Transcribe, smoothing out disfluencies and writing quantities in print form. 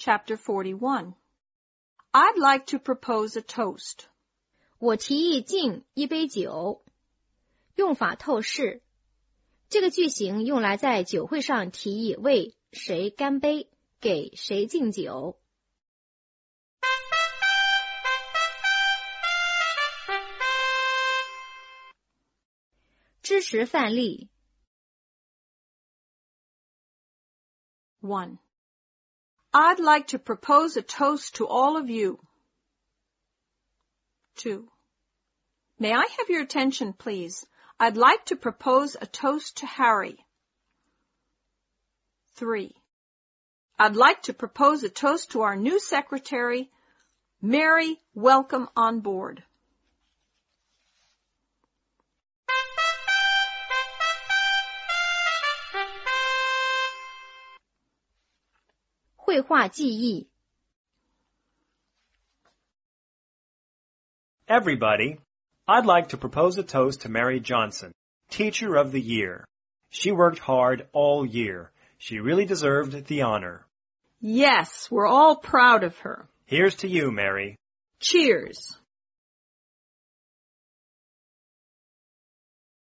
Chapter 41. I'd like to propose a toast. 我提议敬一杯酒。用法透视。这个句型用来在酒会上提议为谁干杯，给谁敬酒。支持范例。 1. I'd like to propose a toast to all of you. 2. May I have your attention, please? I'd like to propose a toast to Harry. 3. I'd like to propose a toast to our new secretary, Mary. Welcome on board. 绘画记忆。 Everybody, I'd like to propose a toast to Mary Johnson, Teacher of the Year. She worked hard all year. She really deserved the honor. Yes, we're all proud of her. Here's to you, Mary. Cheers.